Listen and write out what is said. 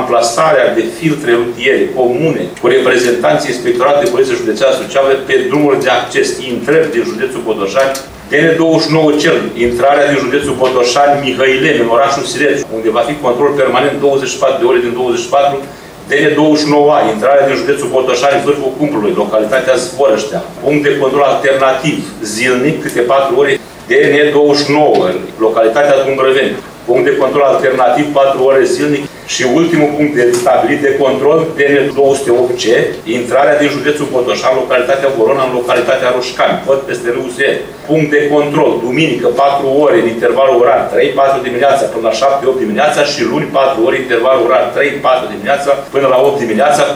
amplasarea de filtre rutiere comune cu reprezentanții Inspectoratului de Poliție Județeană Suceava pe drumuri de acces, intrări din județul Botoșani, DN29 cel, intrarea din județul Botoșani, Mihăileni, în orașul Sireț, unde va fi control permanent 24 de ore din 24, DN29A, intrarea din județul Botoșani, vârful Cumplului, localitatea Zvorăștea, punct de control alternativ, zilnic, câte 4 ore, DN29, localitatea Dumbrăveni, punct de control alternativ 4 ore zilnic și ultimul punct de stabilit de control, DN208C, intrarea din județul Botoșani, localitatea Vorona, în localitatea Roșcani, văd peste râul Siret. Punct de control, duminică 4 ore în intervalul orar 3-4 dimineața până la 7-8 dimineața și luni 4 ore intervalul orar 3-4 dimineața până la 8 dimineața.